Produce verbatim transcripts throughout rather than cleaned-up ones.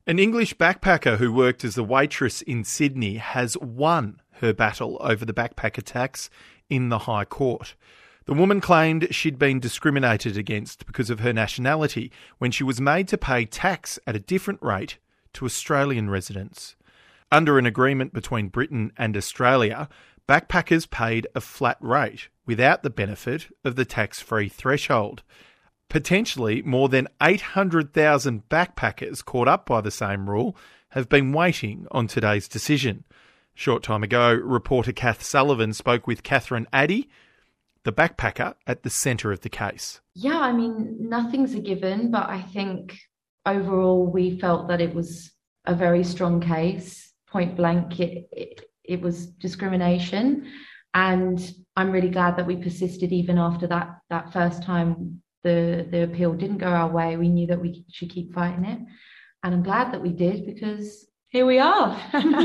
An English backpacker who worked as a waitress in Sydney has won her battle over the backpacker tax in the High Court. The woman claimed she'd been discriminated against because of her nationality when she was made to pay tax at a different rate to Australian residents. Under an agreement between Britain and Australia, backpackers paid a flat rate without the benefit of the tax-free threshold. Potentially more than eight hundred thousand backpackers caught up by the same rule have been waiting on today's decision. A short time ago, reporter Kath Sullivan spoke with Catherine Addy, the backpacker at the centre of the case. Yeah, I mean, nothing's a given, but I think overall we felt that it was a very strong case. Point blank, it, it, it was discrimination. And I'm really glad that we persisted even after that, that first time the, the appeal didn't go our way. We knew that we should keep fighting it. And I'm glad that we did, because here we are.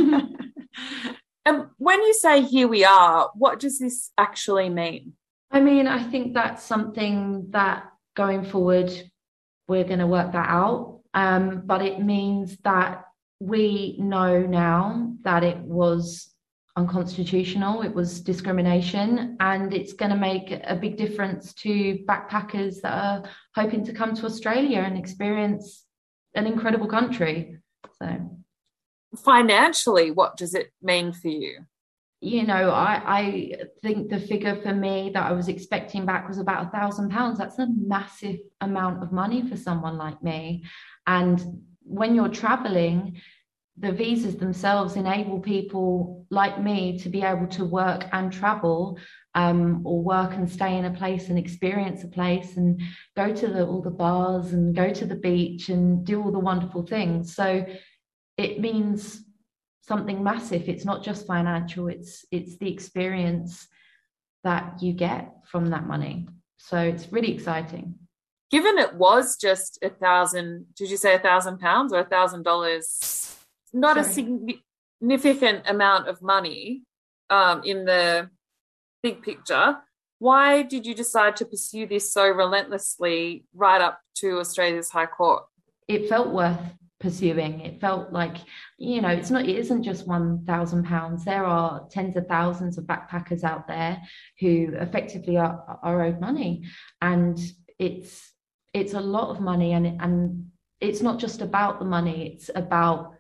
And when you say here we are, what does this actually mean? I mean, I think that's something that going forward, we're going to work that out. Um, but it means that we know now that it was unconstitutional, it was discrimination, and it's going to make a big difference to backpackers that are hoping to come to Australia and experience an incredible country. So, financially, what does it mean for you? You know, I, I think the figure for me that I was expecting back was about a thousand pounds. That's a massive amount of money for someone like me. And when you're traveling, the visas themselves enable people like me to be able to work and travel, um, or work and stay in a place and experience a place and go to the, all the bars and go to the beach and do all the wonderful things. So it means something massive. It's not just financial, it's it's the experience that you get from that money. So it's really exciting. Given it was just a thousand, did you say a thousand pounds or a thousand dollars? Not Sorry. a significant amount of money um, in the big picture. Why did you decide to pursue this so relentlessly right up to Australia's High Court? It felt worth pursuing. It felt like, you know, it's not, it isn't just one thousand pounds. There are tens of thousands of backpackers out there who effectively are, are owed money. And it's, it's a lot of money. And, and it's not just about the money. It's about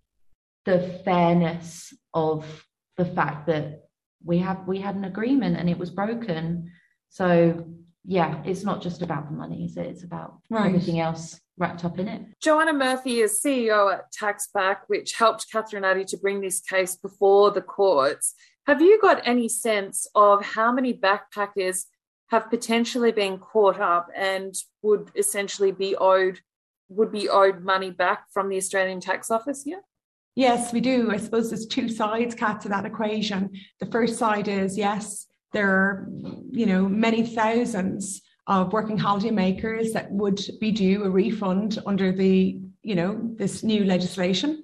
the fairness of the fact that we have we had an agreement and it was broken. So yeah, it's not just about the money, is it? It's about right. everything else wrapped up in it. Joanna Murphy is C E O at TaxBack, which helped Catherine Addy to bring this case before the courts. Have you got any sense of how many backpackers have potentially been caught up and would essentially be owed would be owed money back from the Australian Tax Office here? Yes, we do. I suppose there's two sides, Kat, to that equation. The first side is, yes, there are, you know, many thousands of working holiday makers that would be due a refund under the, you know, this new legislation.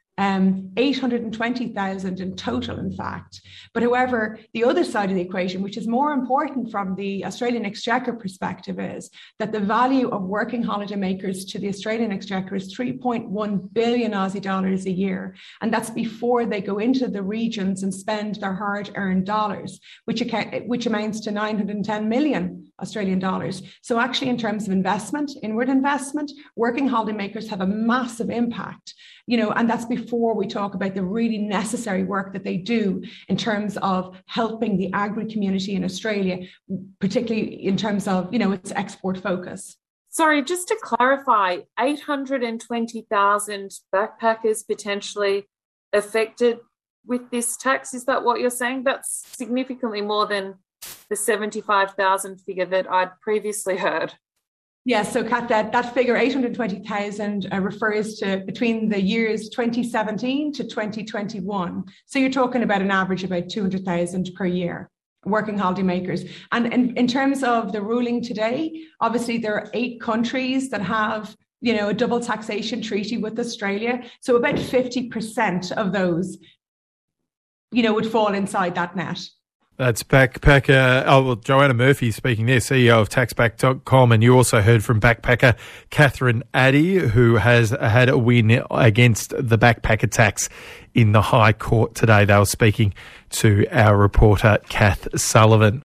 Um, eight hundred twenty thousand in total, in fact. But however, the other side of the equation, which is more important from the Australian Exchequer perspective, is that the value of working holiday makers to the Australian Exchequer is three point one billion Aussie dollars a year. And that's before they go into the regions and spend their hard-earned dollars, which, account, which amounts to nine hundred ten million Australian dollars. So actually, in terms of investment, inward investment, working holiday makers have a massive impact, you know, and that's before we talk about the really necessary work that they do in terms of helping the agri community in Australia, particularly in terms of, you know, its export focus. Sorry, just to clarify, eight hundred twenty thousand backpackers potentially affected with this tax. Is that what you're saying? That's significantly more than the seventy-five thousand figure that I'd previously heard. Yes, yeah, so Kat, that, that figure, eight hundred twenty thousand, uh, refers to between the years twenty seventeen to twenty twenty-one. So you're talking about an average about two hundred thousand per year, working holiday makers. And in, in terms of the ruling today, obviously there are eight countries that have, you know, a double taxation treaty with Australia. So about fifty percent of those, you know, would fall inside that net. That's Backpacker, oh, well, Joanna Murphy speaking there, C E O of taxback dot com, and you also heard from backpacker Catherine Addy, who has had a win against the backpacker tax in the High Court today. They were speaking to our reporter, Kath Sullivan.